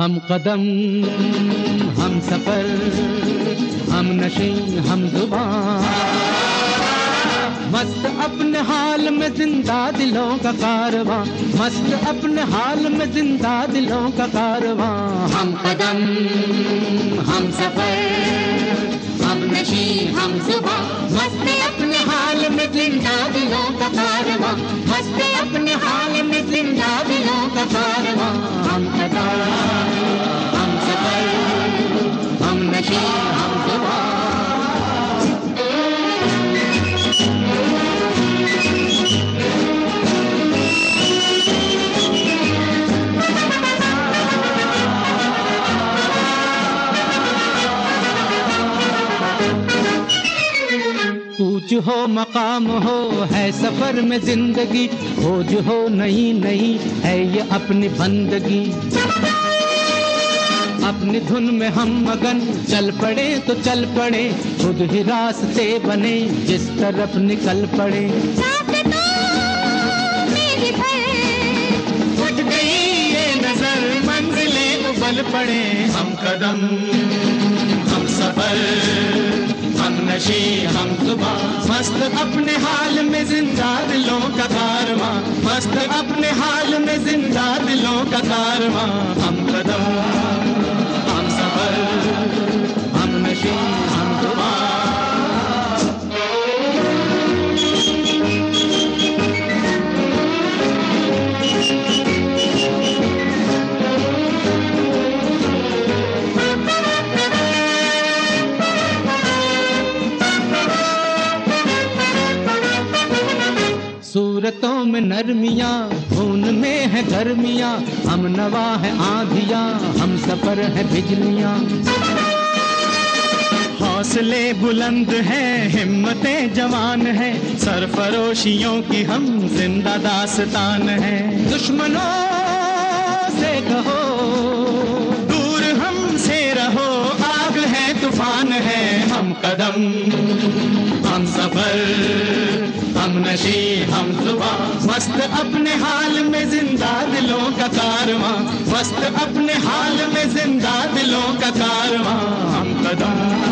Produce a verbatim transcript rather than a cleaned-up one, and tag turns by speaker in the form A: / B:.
A: हम कदम हम सफर हम नशे हम जुबान, मस्त अपने हाल में जिंदा दिलों का कारवां, मस्त अपने हाल में जिंदा दिलों का कारवां।
B: हम कदम हम सफर हम नशे हम जुबां, मस्त अपने हाल में जिंदा दिलों का कारवां, मस्त अपने हाल में जिंदा दिलों का कारवां। हम कदम हम सफर हम नशे हम जुबां।
A: कूच हो मकाम हो है सफर में जिंदगी, खोज हो नहीं नहीं है ये अपनी बंदगी। अपनी धुन में हम मगन चल पड़े तो चल पड़े, खुद ही रास्ते बने जिस तरफ निकल पड़े।
B: उठ गई ये नजर मंजिलें उबल पड़े। हम कदम हम सफर हम नशे हम जुबां, मस्त अपने हाल में जिंदा दिलों का कारवां, मस्त अपने हाल में जिंदा दिलों का कारवां। हम कदम हम सफर हम नशे हम जुबां।
A: सूरतों में नरमियाँ खून में है गर्मियाँ, हम नवा है आंधियाँ हम सफर है बिजलियाँ।
C: हौसले बुलंद हैं हिम्मतें जवान हैं, सरफरोशियों की हम जिंदा दास्तान हैं।
A: दुश्मनों से कहो
C: दूर हमसे रहो, आग है तूफान है। हम कदम हम सफर हम नशे हम जुबां, मस्त अपने हाल में जिंदा दिलों का कारवां, मस्त अपने हाल में जिंदा दिलों का कारवां। हम कदम